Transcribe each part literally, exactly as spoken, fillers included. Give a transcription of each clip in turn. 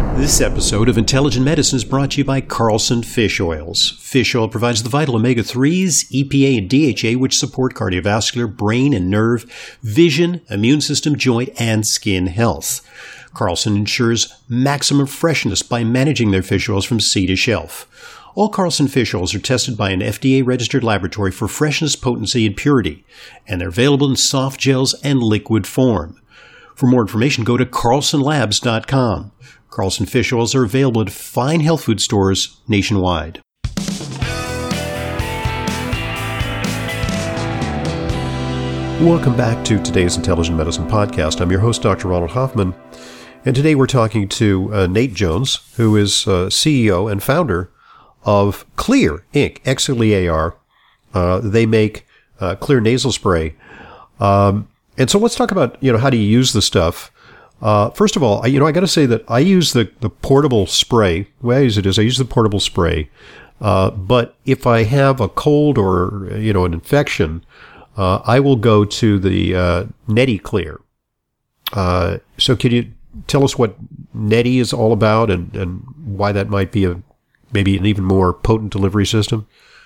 This episode of Intelligent Medicine is brought to you by Carlson Fish Oils. Fish oil provides the vital omega threes, E P A, and D H A, which support cardiovascular, brain and nerve, vision, immune system, joint, and skin health. Carlson ensures maximum freshness by managing their fish oils from sea to shelf. All Carlson fish oils are tested by an F D A-registered laboratory for freshness, potency, and purity, and they're available in soft gels and liquid form. For more information, go to carlson labs dot com. Carlson fish oils are available at fine health food stores nationwide. Welcome back to today's Intelligent Medicine Podcast. I'm your host, Doctor Ronald Hoffman, and today we're talking to uh, Nate Jones, who is uh, C E O and founder of Xlear Incorporated, X L E A R. Uh, they make uh, Xlear nasal spray. Um, and so let's talk about, you know, how do you use the stuff? Uh, first of all, I, you know, I got to say that I use the, the portable spray. The way I use it is I use the portable spray. Uh, but if I have a cold or, you know, an infection, uh, I will go to the uh, Neti Xlear. Uh, so can you tell us what Neti is all about and, and why that might be a maybe an even more potent delivery system?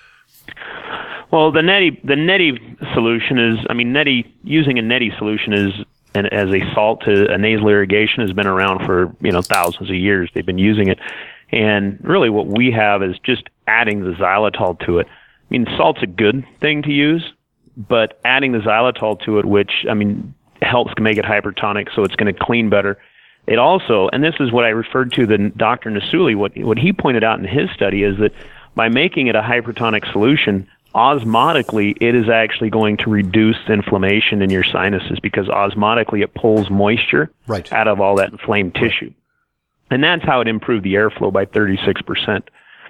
Well, the Neti the Neti solution is, I mean, Neti using a Neti solution is. And as a salt to a nasal irrigation has been around for, you know, thousands of years. They've been using it. And really what we have is just adding the xylitol to it. I mean, salt's a good thing to use, but adding the xylitol to it, which, I mean, helps make it hypertonic, so it's going to clean better. It also, and this is what I referred to the Doctor Nasuli, what, what he pointed out in his study is that by making it a hypertonic solution, osmotically, it is actually going to reduce inflammation in your sinuses because osmotically it pulls moisture right. out of all that inflamed tissue. And that's how it improved the airflow by thirty-six percent.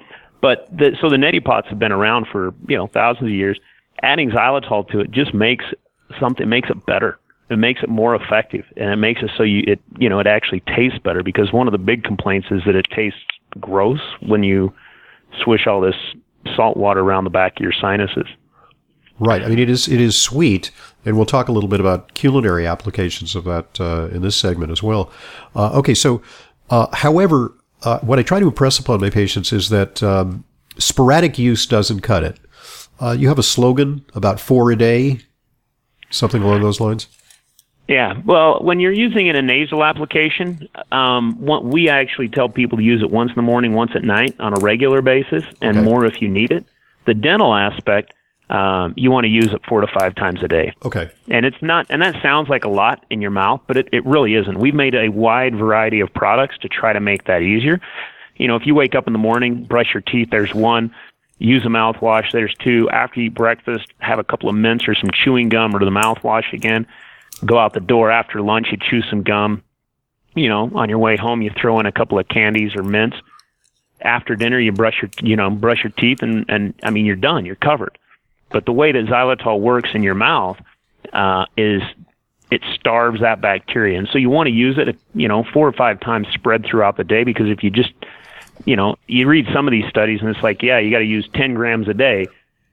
But the, so the neti pots have been around for, you know, thousands of years. Adding xylitol to it just makes something, makes it better. It makes it more effective, and it makes it so you, it, you know, it actually tastes better because one of the big complaints is that it tastes gross when you swish all this salt water around the back of your sinuses. Right. I mean, it is it is sweet, and we'll talk a little bit about culinary applications of that uh, in this segment as well. Uh, okay, so, uh, however, uh, what I try to impress upon my patients is that um, sporadic use doesn't cut it. Uh, you have a slogan about four a day, something along those lines? Yeah. Well, when you're using it in a nasal application, um, what we actually tell people to use it once in the morning, once at night on a regular basis, and okay. more if you need it. The dental aspect, um, you want to use it four to five times a day. Okay. And it's not, and that sounds like a lot in your mouth, but it, it really isn't. We've made a wide variety of products to try to make that easier. You know, if you wake up in the morning, brush your teeth, there's one. Use a mouthwash, there's two. After you eat breakfast, have a couple of mints or some chewing gum or the mouthwash again. Go out the door after lunch, you chew some gum. You know, on your way home, you throw in a couple of candies or mints. After dinner, you brush your, you know, brush your teeth, and, and I mean, you're done. You're covered. But the way that xylitol works in your mouth uh, is it starves that bacteria, and so you want to use it, you know, four or five times spread throughout the day. Because if you just, you know, you read some of these studies, and it's like, yeah, you got to use ten grams a day.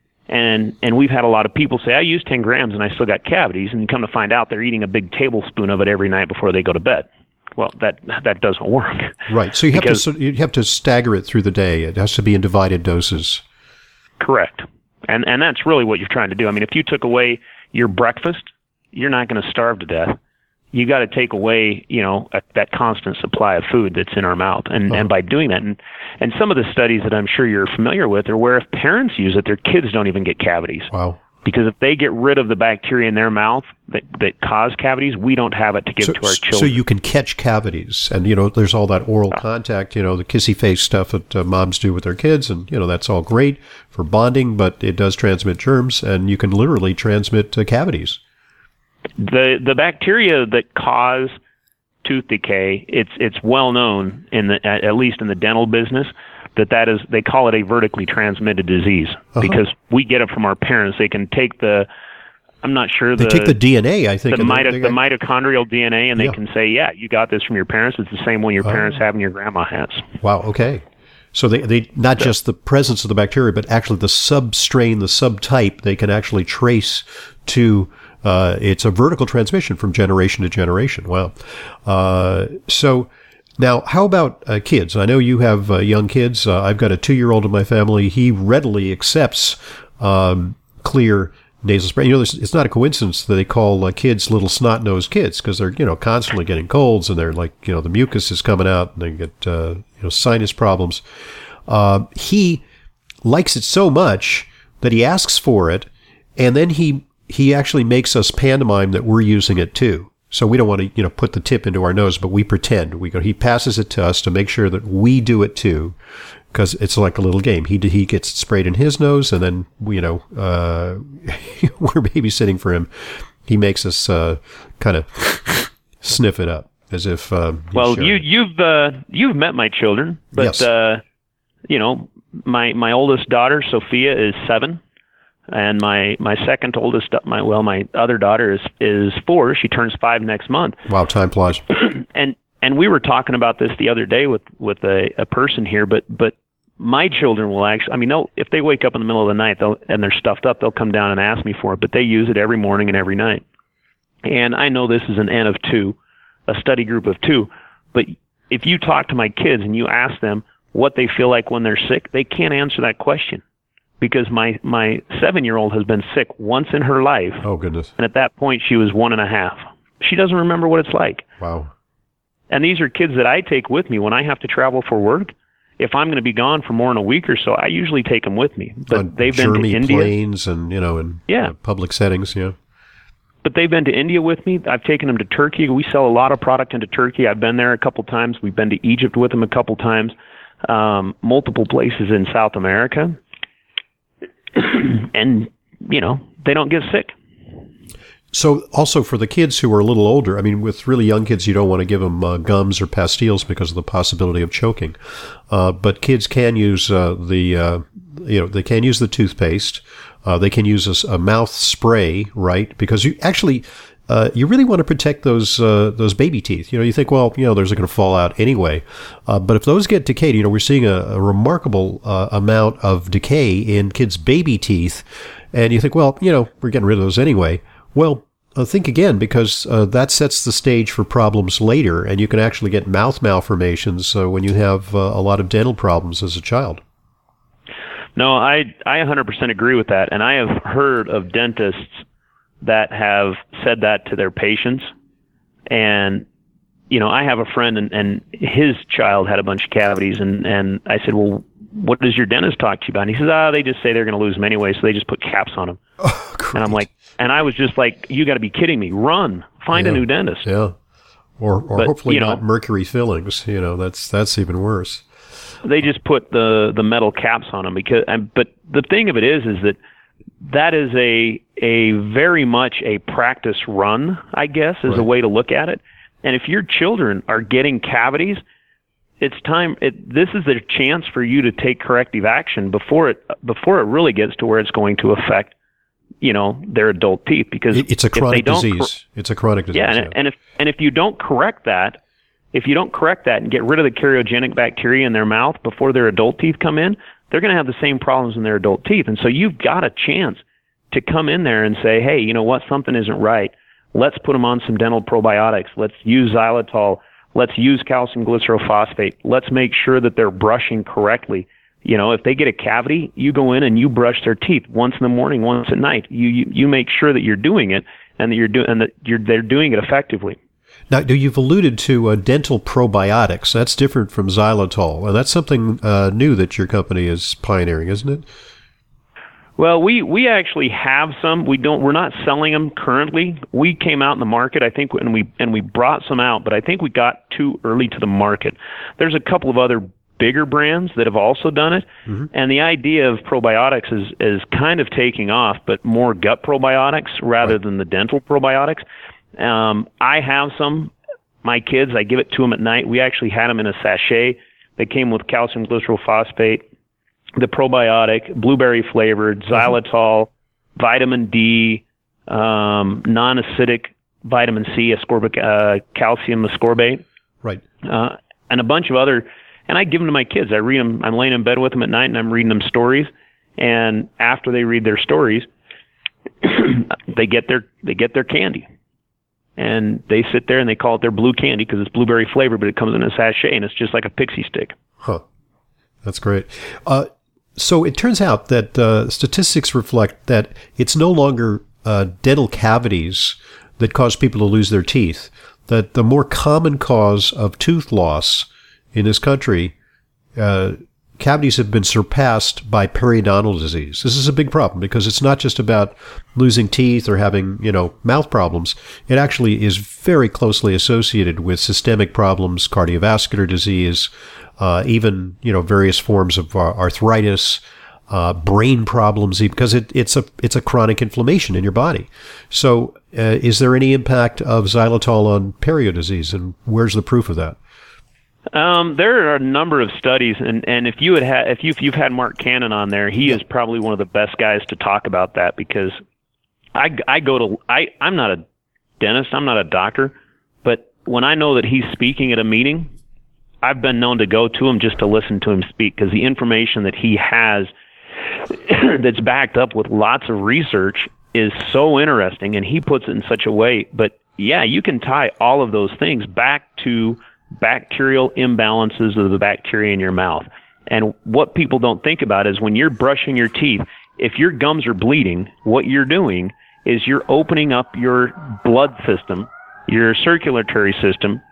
And and we've had a lot of people say, I use ten grams and I still got cavities. And you come to find out they're eating a big tablespoon of it every night before they go to bed. Well, that that doesn't work. Right. So you have because, to you have to stagger it through the day. It has to be in divided doses. Correct. And and that's really what you're trying to do. I mean, if you took away your breakfast, you're not going to starve to death. You got to take away, you know, a, that constant supply of food that's in our mouth. And, uh-huh. and by doing that, and, and some of the studies that I'm sure you're familiar with are where if parents use it, their kids don't even get cavities. Wow. Because if they get rid of the bacteria in their mouth that, that cause cavities, we don't have it to give so, to our children. So you can catch cavities. And, you know, there's all that oral contact, you know, the kissy face stuff that uh, moms do with their kids. And, you know, that's all great for bonding, but it does transmit germs, and you can literally transmit uh, cavities. The the bacteria that cause tooth decay, it's it's well known in the at least in the dental business that that is, they call it a vertically transmitted disease uh-huh. because we get it from our parents. They can take the, I'm not sure they the take the D N A, I think, the, mito, they, they the got, mitochondrial D N A, and yeah. they can say, yeah, you got this from your parents. It's the same one your uh, parents have and your grandma has. Wow. Okay. So they, they not so, just the presence of the bacteria, but actually the substrain, the subtype, they can actually trace to. Uh, it's a vertical transmission from generation to generation. Wow. Uh, so Now, how about uh, kids? I know you have uh, young kids. Uh, I've got a two-year-old in my family. He readily accepts um, clear nasal spray. You know, it's not a coincidence that they call uh, kids little snot-nosed kids because they're, you know, constantly getting colds and they're like, you know, the mucus is coming out and they get, uh, you know, sinus problems. Uh, he likes it so much that he asks for it, and then he he actually makes us pantomime that we're using it too. So we don't want to, you know, put the tip into our nose, but we pretend. We go. He passes it to us to make sure that we do it too, because it's like a little game. He he gets it sprayed in his nose, and then we, you know, uh, we're babysitting for him. He makes us uh, kind of sniff it up as if. Uh, well, you you've uh, you've met my children, but yes. uh, you know, my my oldest daughter Sophia is seven. And my, my second oldest, my well, my other daughter is is four. She turns five next month. Wow, time flies. and and we were talking about this the other day with with a, a person here. But but my children will actually. I mean, they'll, if they wake up in the middle of the night they'll, and they're stuffed up, they'll come down and ask me for it. But they use it every morning and every night. And I know this is an N of two, a study group of two. But if you talk to my kids and you ask them what they feel like when they're sick, they can't answer that question. Because my, my seven-year-old has been sick once in her life. Oh, goodness. And at that point, she was one and a half. She doesn't remember what it's like. Wow. And these are kids that I take with me when I have to travel for work. If I'm going to be gone for more than a week or so, I usually take them with me. But On they've been to India. planes and, you know, in yeah. uh, public settings, yeah. But they've been to India with me. I've taken them to Turkey. We sell a lot of product into Turkey. I've been there a couple times. We've been to Egypt with them a couple times. Um, multiple places in South America. And, you know, they don't get sick. So also for the kids who are a little older, I mean, with really young kids, you don't want to give them uh, gums or pastilles because of the possibility of choking. Uh, but kids can use uh, the, uh, you know, they can use the toothpaste. Uh, they can use a, a mouth spray, right? Because you actually, uh, you really want to protect those uh, those baby teeth. You know, you think, well, you know, those are going to fall out anyway. Uh, but if those get decayed, you know, we're seeing a, a remarkable uh, amount of decay in kids' baby teeth. And you think, well, you know, we're getting rid of those anyway. Well, uh, think again, because uh, that sets the stage for problems later. And you can actually get mouth malformations uh, when you have uh, a lot of dental problems as a child. No, I, I one hundred percent agree with that. And I have heard of dentists that have said that to their patients. And, you know, I have a friend and, and his child had a bunch of cavities. And, and I said, well, what does your dentist talk to you about? And he says, ah, oh, they just say they're going to lose them anyway. So they just put caps on them. Oh, and I'm like, and I was just like, you got to be kidding me. Run, find yeah. a new dentist. Yeah. Or, or but, hopefully you know, not mercury fillings. You know, that's, that's even worse. They just put the, the metal caps on them because, but the thing of it is, is that that is a a very much a practice run, I guess, is right. a way to look at it. And if your children are getting cavities, it's time. It, this is a chance for you to take corrective action before it before it really gets to where it's going to affect, you know, their adult teeth. Because it, it's a chronic disease. Cor- it's a chronic disease. Yeah, and, yeah. and if and if you don't correct that, if you don't correct that and get rid of the karyogenic bacteria in their mouth before their adult teeth come in, they're going to have the same problems in their adult teeth. And so you've got a chance to come in there and say, hey, you know what, something isn't right. Let's put them on some dental probiotics. Let's use xylitol. Let's use calcium glycerophosphate. Let's make sure that they're brushing correctly. You know, if they get a cavity, you go in and you brush their teeth once in the morning, once at night. You you, you make sure that you're doing it and that you're doing and that you're they're doing it effectively. Now, you've alluded to uh, dental probiotics. That's different from xylitol, and that's something uh, new that your company is pioneering, isn't it? Well, we, we actually have some. We don't. We're not selling them currently. We came out in the market, I think, and we and we brought some out, but I think we got too early to the market. There's a couple of other bigger brands that have also done it, mm-hmm. and the idea of probiotics is is kind of taking off, but more gut probiotics rather right. than the dental probiotics. Um, I have some. My kids, I give it to them at night. We actually had them in a sachet. They came with calcium glycerophosphate, the probiotic, blueberry flavored, xylitol, vitamin D, um, non-acidic vitamin C, ascorbic, uh, calcium ascorbate, right, uh, and a bunch of other. And I give them to my kids. I read them. I'm laying in bed with them at night, and I'm reading them stories. And after they read their stories, they get their they get their candy. and they sit there and they call it their blue candy because it's blueberry flavored, but it comes in a sachet and it's just like a pixie stick. Huh. That's great. Uh, so it turns out that uh, statistics reflect that it's no longer uh, dental cavities that cause people to lose their teeth, that the more common cause of tooth loss in this country, uh, cavities have been surpassed by periodontal disease. This is a big problem because it's not just about losing teeth or having, you know, mouth problems. It actually is very closely associated with systemic problems, cardiovascular disease, uh, even, you know, various forms of uh, arthritis, uh, brain problems, because it, it's a it's a chronic inflammation in your body. So uh, is there any impact of xylitol on perio disease, and where's the proof of that? Um, there are a number of studies, and, and if you had had, if you if you've had Mark Cannon on there, he is probably one of the best guys to talk about that, because I, I go to I I'm not a dentist, I'm not a doctor, but when I know that he's speaking at a meeting, I've been known to go to him just to listen to him speak, because the information that he has that's backed up with lots of research is so interesting, and he puts it in such a way. But yeah, you can tie all of those things back to bacterial imbalances of the bacteria in your mouth. And what people don't think about is when you're brushing your teeth, if your gums are bleeding, what you're doing is you're opening up your blood system, your circulatory system,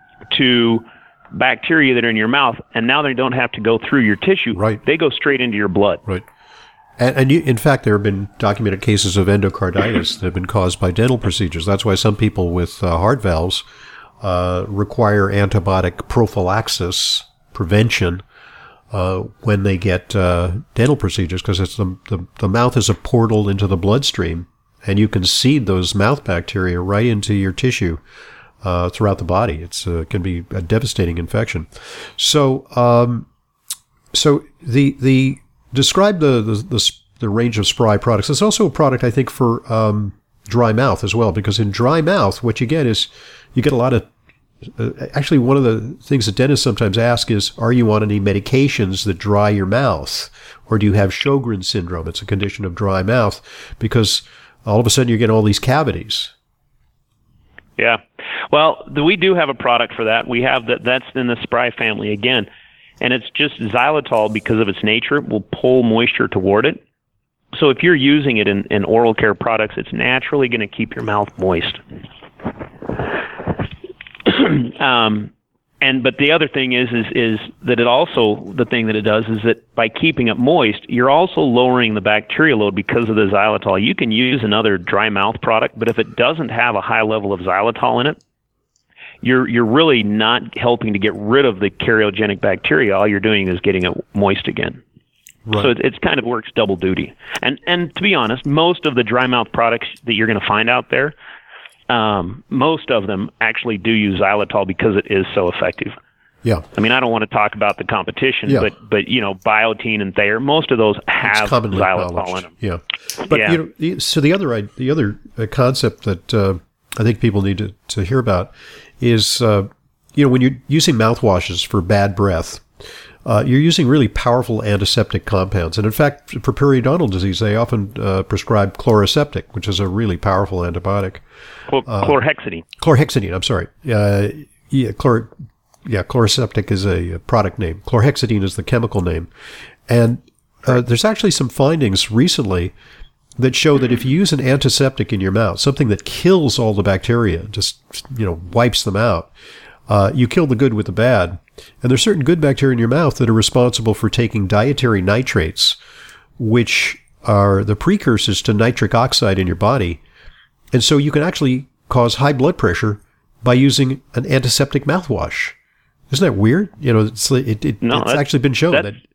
to bacteria that are in your mouth, and now they don't have to go through your tissue. Right. They go straight into your blood. Right. And, and you, in fact, there have been documented cases of endocarditis that have been caused by dental procedures. That's why some people with uh, heart valves Uh, require antibiotic prophylaxis, prevention, uh, when they get uh, dental procedures, because it's the, the the mouth is a portal into the bloodstream, and you can seed those mouth bacteria right into your tissue uh, throughout the body. It's uh, can be a devastating infection. So, um, so the the describe the, the the the range of Spry products. There's also a product, I think, for um, dry mouth as well, because in dry mouth, what you get is you get a lot of Uh, actually, one of the things that dentists sometimes ask is, are you on any medications that dry your mouth? Or do you have Sjogren's syndrome? It's a condition of dry mouth, because all of a sudden you get all these cavities. Yeah. Well, the, we do have a product for that. We have that. That's in the Spry family again. And it's just xylitol, because of its nature, will pull moisture toward it. So if you're using it in, in oral care products, it's naturally going to keep your mouth moist. um, and but the other thing is is is that it also, the thing that it does is that by keeping it moist, you're also lowering the bacterial load because of the xylitol. You can use another dry mouth product, but if it doesn't have a high level of xylitol in it, you're you're really not helping to get rid of the karyogenic bacteria. All you're doing is getting it moist again. Right. So it it's kind of works double duty. And and to be honest, most of the dry mouth products that you're going to find out there, Um, most of them actually do use xylitol because it is so effective. Yeah. I mean, I don't want to talk about the competition, yeah. but, but you know, Biotene and Thayer, most of those have xylitol in them. Yeah. But, yeah. you know, so the other, the other concept that uh, I think people need to, to hear about is, uh, you know, when you're using mouthwashes for bad breath, Uh, you're using really powerful antiseptic compounds. And in fact, for periodontal disease, they often uh, prescribe chloroseptic, which is a really powerful antibiotic. Chlor- uh, chlorhexidine. Chlorhexidine, I'm sorry. Uh, yeah, chlor- yeah, chloroseptic is a product name. Chlorhexidine is the chemical name. And uh, there's actually some findings recently that show that if you use an antiseptic in your mouth, something that kills all the bacteria, just, you know, wipes them out, uh, you kill the good with the bad. And there's certain good bacteria in your mouth that are responsible for taking dietary nitrates, which are the precursors to nitric oxide in your body. And so you can actually cause high blood pressure by using an antiseptic mouthwash. Isn't that weird? You know, it's, it, it, no, it's actually been shown that,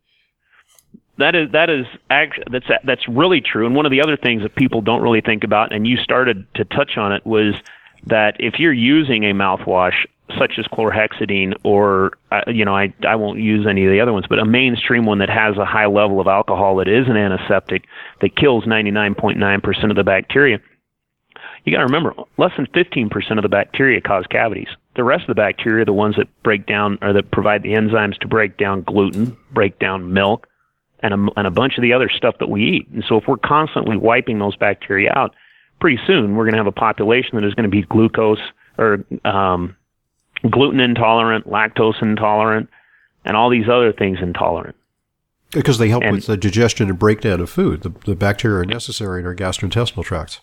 that is that is actually that's that's really true. And one of the other things that people don't really think about, and you started to touch on it, was that if you're using a mouthwash such as chlorhexidine, or uh, you know, I I won't use any of the other ones, but a mainstream one that has a high level of alcohol that is an antiseptic that kills ninety-nine point nine percent of the bacteria. You got to remember, less than fifteen percent of the bacteria cause cavities. The rest of the bacteria, the ones that break down or that provide the enzymes to break down gluten, break down milk, and a, and a bunch of the other stuff that we eat. And so if we're constantly wiping those bacteria out, pretty soon we're going to have a population that is going to be glucose or um, gluten intolerant, lactose intolerant, and all these other things intolerant. Because they help and, with the digestion and breakdown of food. The, the bacteria are necessary in our gastrointestinal tracts.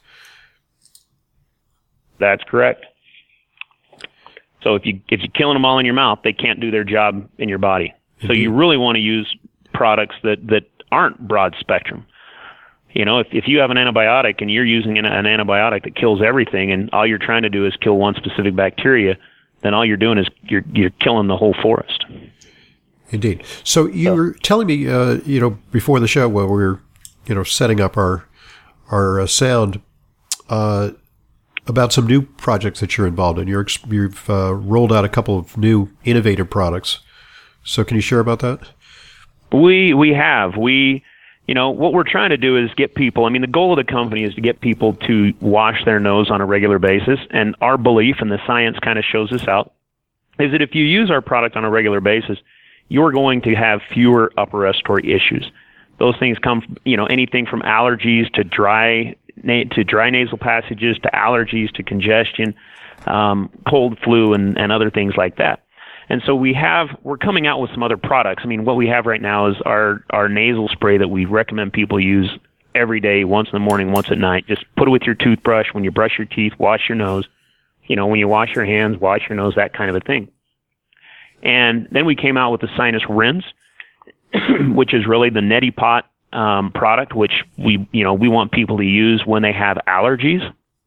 That's correct. So if you if you're killing them all in your mouth, they can't do their job in your body. So you really want to use products that, that aren't broad spectrum. You know, if if you have an antibiotic and you're using an, an antibiotic that kills everything, and all you're trying to do is kill one specific bacteria, then all you're doing is you're you're killing the whole forest. Indeed. So you so, were telling me, uh, you know, before the show while we were, you know, setting up our our uh, sound, uh, about some new projects that you're involved in. You're, you've uh, rolled out a couple of new innovative products. So can you share about that? We we have. We, you know, what we're trying to do is get people, I mean, the goal of the company is to get people to wash their nose on a regular basis. And our belief, and the science kind of shows this out, is that if you use our product on a regular basis, you're going to have fewer upper respiratory issues. Those things come from, you know, anything from allergies to dry to dry nasal passages to allergies to congestion, um, cold, flu, and, and other things like that. And so we have, we're coming out with some other products. I mean, what we have right now is our, our nasal spray that we recommend people use every day, once in the morning, once at night. Just put it with your toothbrush when you brush your teeth, wash your nose. You know, when you wash your hands, wash your nose, that kind of a thing. And then we came out with the sinus rinse, which is really the neti pot um, product, which we, you know, we want people to use when they have allergies.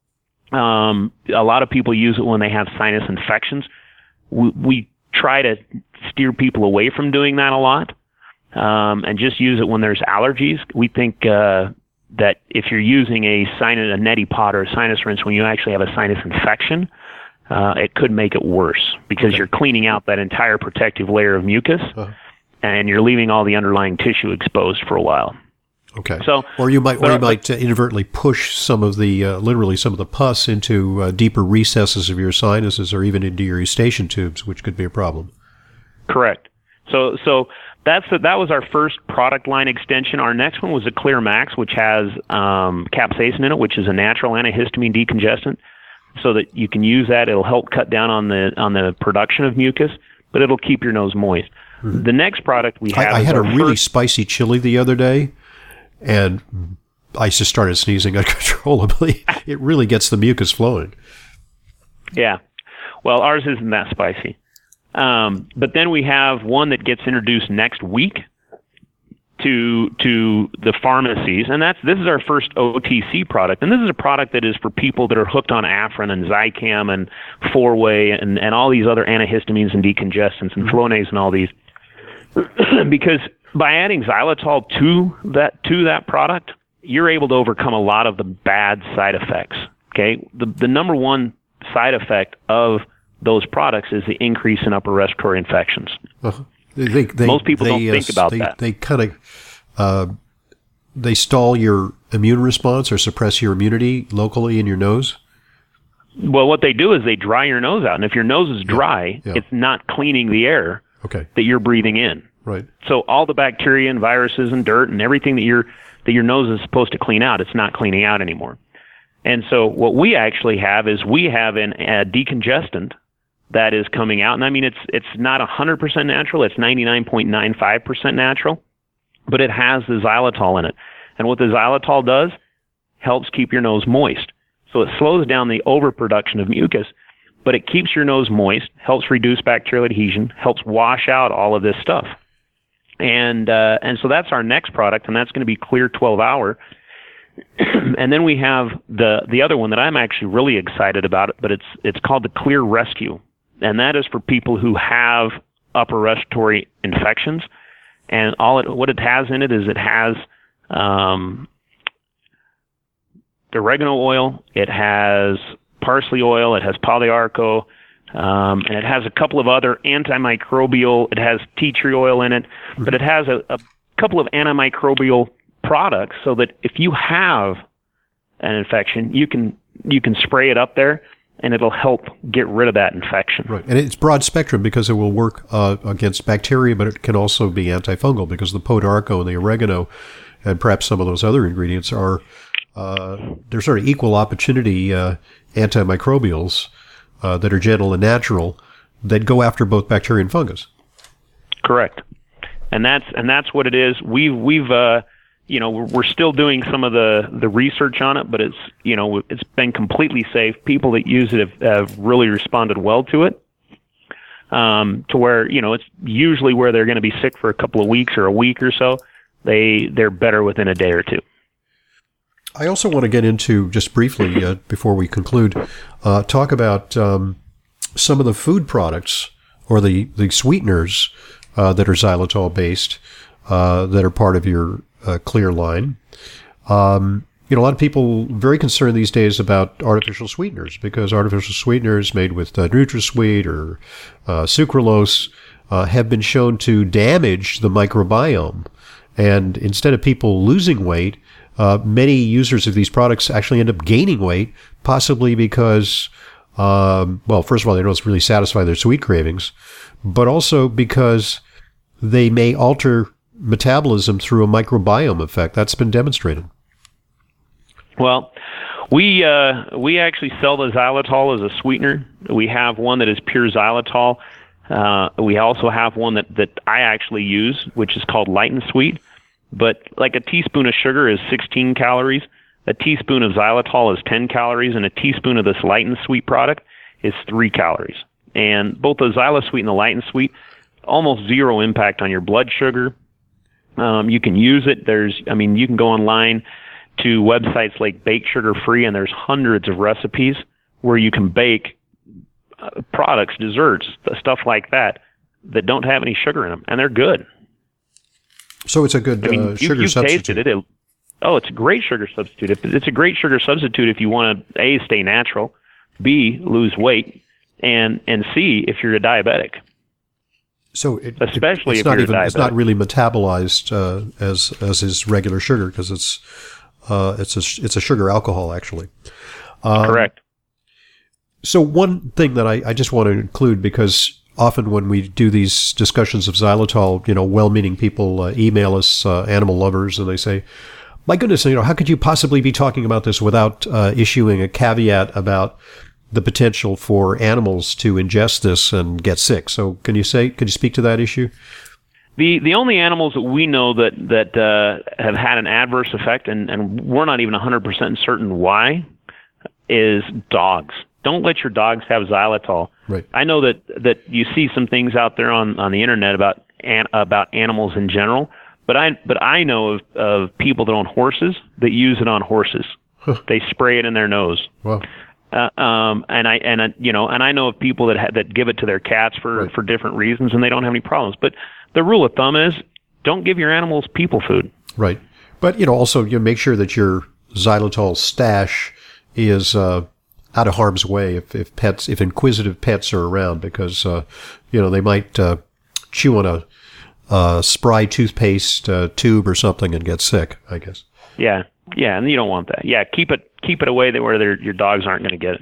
Um, a lot of people use it when they have sinus infections. We, we try to steer people away from doing that a lot, um, and just use it when there's allergies. We think uh, that if you're using a sinus, a neti pot or a sinus rinse when you actually have a sinus infection, uh, it could make it worse because okay. you're cleaning out that entire protective layer of mucus, uh-huh. and you're leaving all the underlying tissue exposed for a while. Okay. So, or you might, or but, you might uh, inadvertently push some of the, uh, literally some of the pus into uh, deeper recesses of your sinuses, or even into your eustachian tubes, which could be a problem. Correct. So, so that's the, that was our first product line extension. Our next one was the Clear Max, which has um, capsaicin in it, which is a natural antihistamine decongestant, so that you can use that. It'll help cut down on the on the production of mucus, but it'll keep your nose moist. Mm-hmm. The next product we have. I, I had a really first, spicy chili the other day, and I just started sneezing uncontrollably. It really gets the mucus flowing. Yeah. Well, ours isn't that spicy. Um, but then we have one that gets introduced next week to to the pharmacies, and that's this is our first O T C product. And this is a product that is for people that are hooked on Afrin and Zicam and four-way and, and all these other antihistamines and decongestants and Flonase and all these. Because by adding xylitol to that to that product, you're able to overcome a lot of the bad side effects. Okay, the the number one side effect of those products is the increase in upper respiratory infections. Uh-huh. They, they, Most people they, don't think uh, about they, that. They kind of uh, they stall your immune response or suppress your immunity locally in your nose. Well, what they do is they dry your nose out, and if your nose is dry, yeah. Yeah. it's not cleaning the air okay. that you're breathing in. Right. So all the bacteria and viruses and dirt and everything that your that your nose is supposed to clean out, it's not cleaning out anymore. And so what we actually have is we have an, a decongestant that is coming out. And I mean, it's it's not one hundred percent natural. It's ninety-nine point nine five percent natural, but it has the xylitol in it. And what the xylitol does, helps keep your nose moist. So it slows down the overproduction of mucus, but it keeps your nose moist, helps reduce bacterial adhesion, helps wash out all of this stuff. And uh, and so that's our next product, and that's going to be Clear twelve hour. And then we have the the other one that I'm actually really excited about, but it's it's called the Clear Rescue. And that is for people who have upper respiratory infections. And all it, what it has in it is it has um, oregano oil, it has parsley oil, it has polyarco, um, and it has a couple of other antimicrobial, it has tea tree oil in it, but it has a, a couple of antimicrobial products so that if you have an infection, you can you can spray it up there, and it'll help get rid of that infection. Right, and it's broad spectrum because it will work uh, against bacteria, but it can also be antifungal because the podarco and the oregano and perhaps some of those other ingredients are uh, they're sort of equal opportunity uh, antimicrobials uh, that are gentle and natural that go after both bacteria and fungus. Correct. And that's and that's what it is. We've we've uh, you know, we're still doing some of the, the research on it, but it's, you know, it's been completely safe. People that use it have, have really responded well to it. Um, to where, you know, it's usually where they're going to be sick for a couple of weeks or a week or so. They, they're better within a day or two. I also want to get into, just briefly, uh, before we conclude, uh, talk about um, some of the food products or the, the sweeteners uh, that are xylitol-based uh, that are part of your uh, Clear line. Um, you know, a lot of people very concerned these days about artificial sweeteners because artificial sweeteners made with uh, NutraSweet or uh, sucralose uh, have been shown to damage the microbiome. And instead of people losing weight, uh, many users of these products actually end up gaining weight, possibly because, um, well, first of all, they don't really satisfy their sweet cravings, but also because they may alter metabolism through a microbiome effect. That's been demonstrated. Well, we uh, we actually sell the xylitol as a sweetener. We have one that is pure xylitol. Uh, we also have one that, that I actually use, which is called Light and Sweet. But like a teaspoon of sugar is sixteen calories, a teaspoon of xylitol is ten calories, and a teaspoon of this Light and Sweet product is three calories. And both the XyloSweet and the Light and Sweet, almost zero impact on your blood sugar. Um, you can use it. There's, I mean, you can go online to websites like Bake Sugar Free, and there's hundreds of recipes where you can bake uh, products, desserts, stuff like that, that don't have any sugar in them, and they're good. So it's a good I mean, uh, you, sugar you've substitute. Tasted it. It, oh, it's a great sugar substitute. If it's a great sugar substitute if you want to, A, stay natural, B, lose weight, and and C, if you're a diabetic. So it, especially it's if not you're even diabetic. It's not really metabolized uh, as as is regular sugar because it's uh, it's a it's a sugar alcohol actually. Um, Correct. So one thing that I, I just want to include, because often when we do these discussions of xylitol, you know, well-meaning people uh, email us, uh, animal lovers, and they say, "My goodness, you know, how could you possibly be talking about this without uh, issuing a caveat about the potential for animals to ingest this and get sick?" So can you say, could you speak to that issue? The the only animals that we know that that uh, have had an adverse effect, and, and we're not even one hundred percent certain why, is dogs. Don't let your dogs have xylitol. Right. I know that, that you see some things out there on, on the internet about an, about animals in general, but I but I know of, of people that own horses that use it on horses. They spray it in their nose. Wow. Uh, um, and I and uh, you know, and I know of people that ha- that give it to their cats for, right. for different reasons, and they don't have any problems. But the rule of thumb is, don't give your animals people food. Right. But you know, also you make sure that your xylitol stash is uh, out of harm's way if, if pets, if inquisitive pets are around, because uh, you know they might uh, chew on a uh, spry toothpaste uh, tube or something and get sick, I guess. Yeah, yeah, and you don't want that. Yeah, keep it keep it away where your dogs aren't going to get it.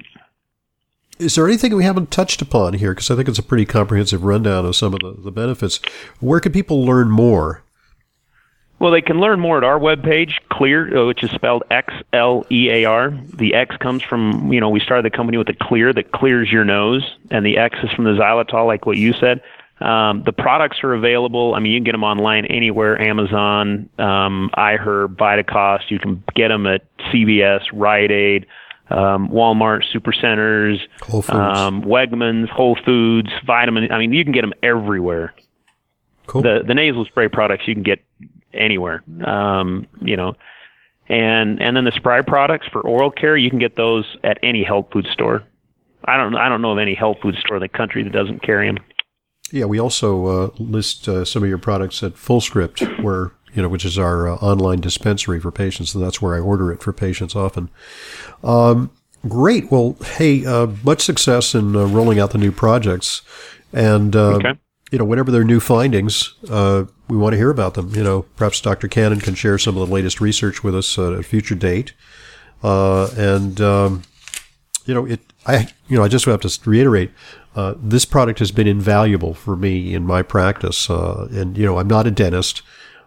Is there anything we haven't touched upon here? Because I think it's a pretty comprehensive rundown of some of the, the benefits. Where can people learn more? Well, they can learn more at our webpage, Clear, which is spelled X L E A R. The X comes from, you know, we started the company with the Clear that clears your nose, and the X is from the xylitol, like what you said. Um, the products are available. I mean, you can get them online anywhere, Amazon, um, iHerb, Vitacost. You can get them at C V S, Rite Aid, um, Walmart, Supercenters, Whole Foods. Um, Wegmans, Whole Foods, Vitamin. I mean, you can get them everywhere. Cool. The the nasal spray products you can get anywhere, um, you know, and and then the spray products for oral care, you can get those at any health food store. I don't I don't know of any health food store in the country that doesn't carry them. Yeah, we also uh, list uh, some of your products at FullScript, where you know, which is our uh, online dispensary for patients, and that's where I order it for patients often. Um, great. Well, hey, uh, much success in uh, rolling out the new projects, and uh, okay. you know, whenever there are new findings, uh, we want to hear about them. You know, perhaps Doctor Cannon can share some of the latest research with us at a future date, uh, and um, you know, it. I you know, I just have to reiterate. Uh, this product has been invaluable for me in my practice. Uh, and, you know, I'm not a dentist.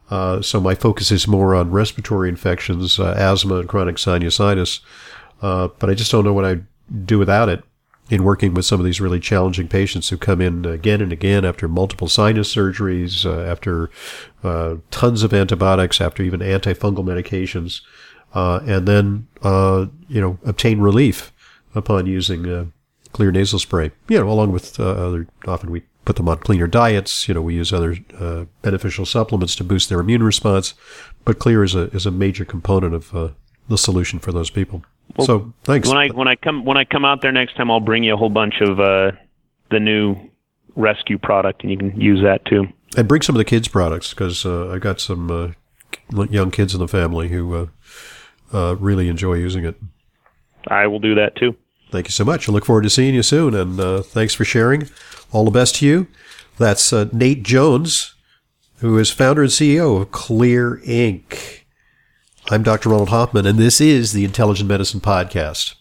Uh, so my focus is more on respiratory infections, uh, asthma, and chronic sinusitis. Uh, but I just don't know what I'd do without it in working with some of these really challenging patients who come in again and again after multiple sinus surgeries, uh, after uh, tons of antibiotics, after even antifungal medications, uh, and then, uh, you know, obtain relief upon using uh, Xlear nasal spray. You know, along with uh, other, often we put them on cleaner diets. You know, we use other uh, beneficial supplements to boost their immune response. But Xlear is a is a major component of uh, the solution for those people. Well, so thanks. When I when I come when I come out there next time, I'll bring you a whole bunch of uh, the new rescue product, and you can use that too. And bring some of the kids' products, because uh, I've got some uh, young kids in the family who uh, uh, really enjoy using it. I will do that too. Thank you so much. I look forward to seeing you soon, and uh, thanks for sharing. All the best to you. That's uh, Nate Jones, who is founder and C E O of Xlear Incorporated. I'm Doctor Ronald Hoffman, and this is the Intelligent Medicine Podcast.